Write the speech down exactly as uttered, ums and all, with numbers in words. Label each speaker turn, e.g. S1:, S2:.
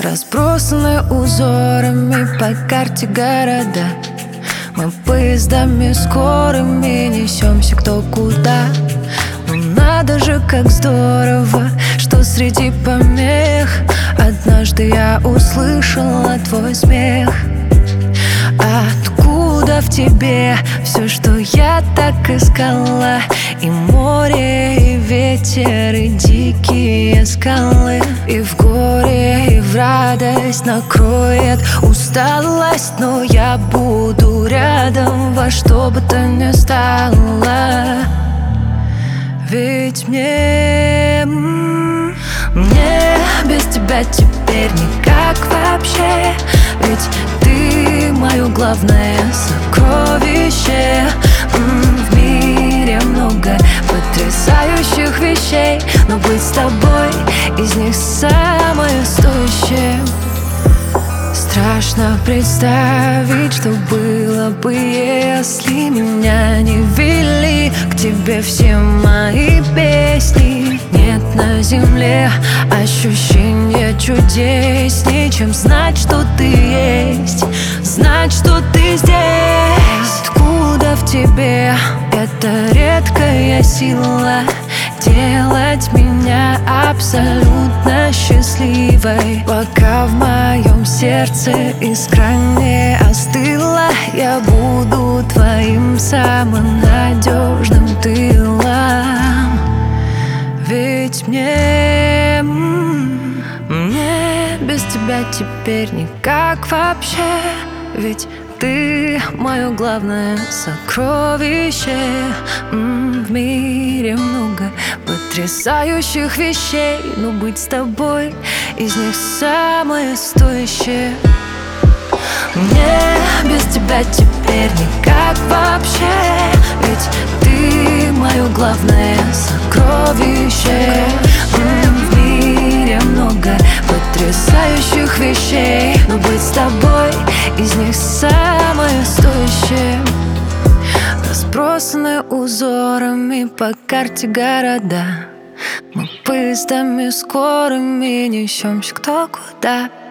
S1: Разбросаны узорами по карте города. Мы поездами скорыми несемся кто куда. Ну надо же, как здорово, что среди помех однажды я услышала твой смех. Откуда в тебе все, что я так искала? И море, и ветер, и дикие скалы. И в горе, и в радость накроет усталость. Но я буду рядом во что бы то ни стало. Ведь мне, мне без тебя теперь никак вообще. Ведь ты мое главное сокровище. В мире много потрясающих вещей, но быть с тобой из них самое стоящее. Страшно представить, что было бы, если меня не вели к тебе все мои песни. Нет на земле ощущения чудеснее, чем знать, что ты есть, знать, что ты здесь. Откуда в тебе эта редкая сила делать меня абсолютно счастливой? Пока в моем сердце искра не остыла, я буду твоим самым надежным тылом. Ведь мне, мне без тебя теперь никак вообще. Ведь ты мое главное сокровище. В мире много потрясающих вещей, но быть с тобой из них самое стоящее. Мне без тебя теперь никак вообще. Ведь ты мое главное сокровище. В мире много потрясающих вещей, но быть с тобой из них самое стоящее. Разбросаны узорами по карте города. Мы поездами скорыми несемся кто куда.